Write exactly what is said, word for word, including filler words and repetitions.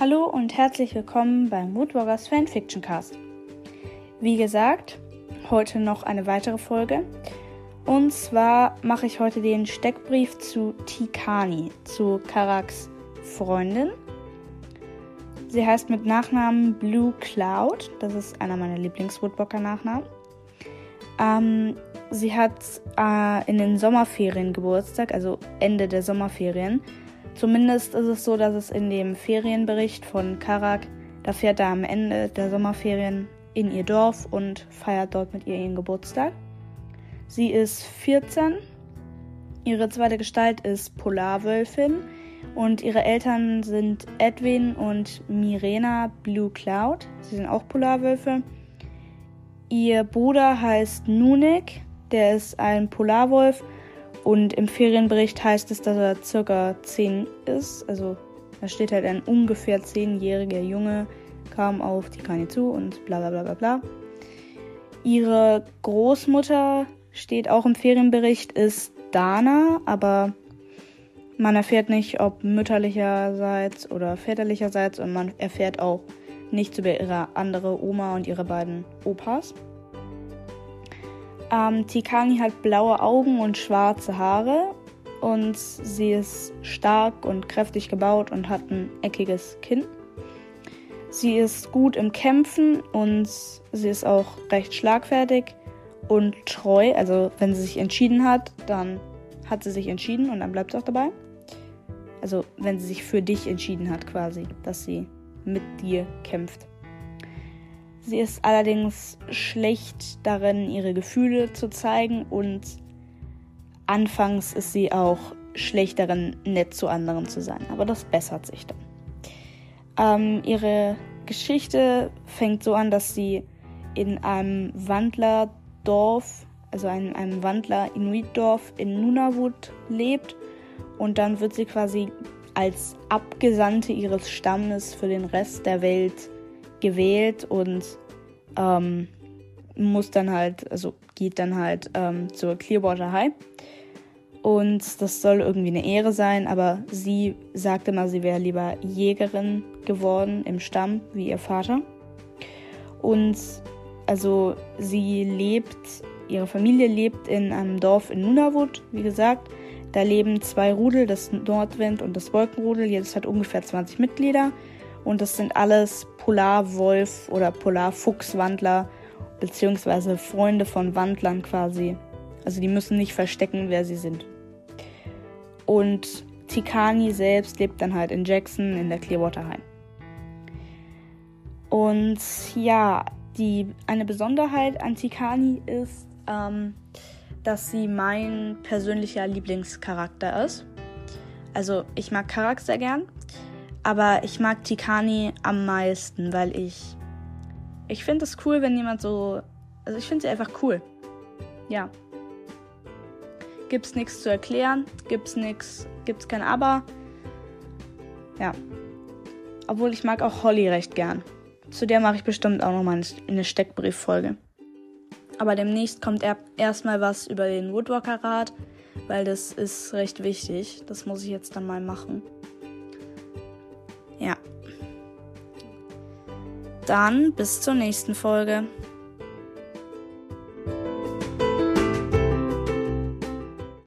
Hallo und herzlich willkommen beim Woodwalkers Fanfiction Cast. Wie gesagt, heute noch eine weitere Folge. Und zwar mache ich heute den Steckbrief zu Tikani, zu Karaks Freundin. Sie heißt mit Nachnamen Blue Cloud. Das ist einer meiner Lieblings-Woodwalker-Nachnamen. Ähm, sie hat äh, in den Sommerferien Geburtstag, also Ende der Sommerferien. Zumindest ist es so, dass es in dem Ferienbericht von Karak, da fährt er am Ende der Sommerferien in ihr Dorf und feiert dort mit ihr ihren Geburtstag. Sie ist vierzehn, ihre zweite Gestalt ist Polarwölfin und ihre Eltern sind Edwin und Mirena Blue Cloud. Sie sind auch Polarwölfe. Ihr Bruder heißt Nunik, der ist ein Polarwolf und im Ferienbericht heißt es, dass er circa zehn ist. Also da steht halt ein ungefähr zehnjähriger Junge kam auf Tikani zu und bla bla bla bla bla. Ihre Großmutter steht auch im Ferienbericht, ist Dana, aber man erfährt nicht, ob mütterlicherseits oder väterlicherseits und man erfährt auch nichts über ihre andere Oma und ihre beiden Opas. Ähm, Tikani hat blaue Augen und schwarze Haare und sie ist stark und kräftig gebaut und hat ein eckiges Kinn. Sie ist gut im Kämpfen und sie ist auch recht schlagfertig und treu. Also wenn sie sich entschieden hat, dann hat sie sich entschieden und dann bleibt sie auch dabei. Also wenn sie sich für dich entschieden hat quasi, dass sie mit dir kämpft. Sie ist allerdings schlecht darin, ihre Gefühle zu zeigen und anfangs ist sie auch schlecht darin, nett zu anderen zu sein. Aber das bessert sich dann. Ähm, ihre Geschichte fängt so an, dass sie in einem Wandlerdorf, also einem, einem Wandler-Inuit-Dorf in Nunavut lebt und dann wird sie quasi als Abgesandte ihres Stammes für den Rest der Welt gewählt und ähm, muss dann halt, also geht dann halt ähm, zur Clearwater High. Und das soll irgendwie eine Ehre sein, aber sie sagte mal, sie wäre lieber Jägerin geworden im Stamm, wie ihr Vater. Und also sie lebt, ihre Familie lebt in einem Dorf in Nunavut, wie gesagt. Da leben zwei Rudel, das Nordwind und das Wolkenrudel. Jedes hat ungefähr zwanzig Mitglieder. Und das sind alles Polarwolf- oder Polarfuchswandler, beziehungsweise Freunde von Wandlern quasi. Also die müssen nicht verstecken, wer sie sind. Und Tikani selbst lebt dann halt in Jackson in der Clearwater High. Und ja, die, eine Besonderheit an Tikani ist, ähm, dass sie mein persönlicher Lieblingscharakter ist. Also ich mag Karak sehr gern, aber ich mag Tikani am meisten, weil ich ich finde es cool, wenn jemand so, also ich finde sie einfach cool. Ja. Gibt's nichts zu erklären, gibt's nichts, gibt's kein Aber. Ja. Obwohl ich mag auch Holly recht gern. Zu der mache ich bestimmt auch nochmal eine Steckbrieffolge. Aber demnächst kommt erstmal was über den Woodwalker-Rat, weil das ist recht wichtig. Das muss ich jetzt dann mal machen. Ja. Dann bis zur nächsten Folge.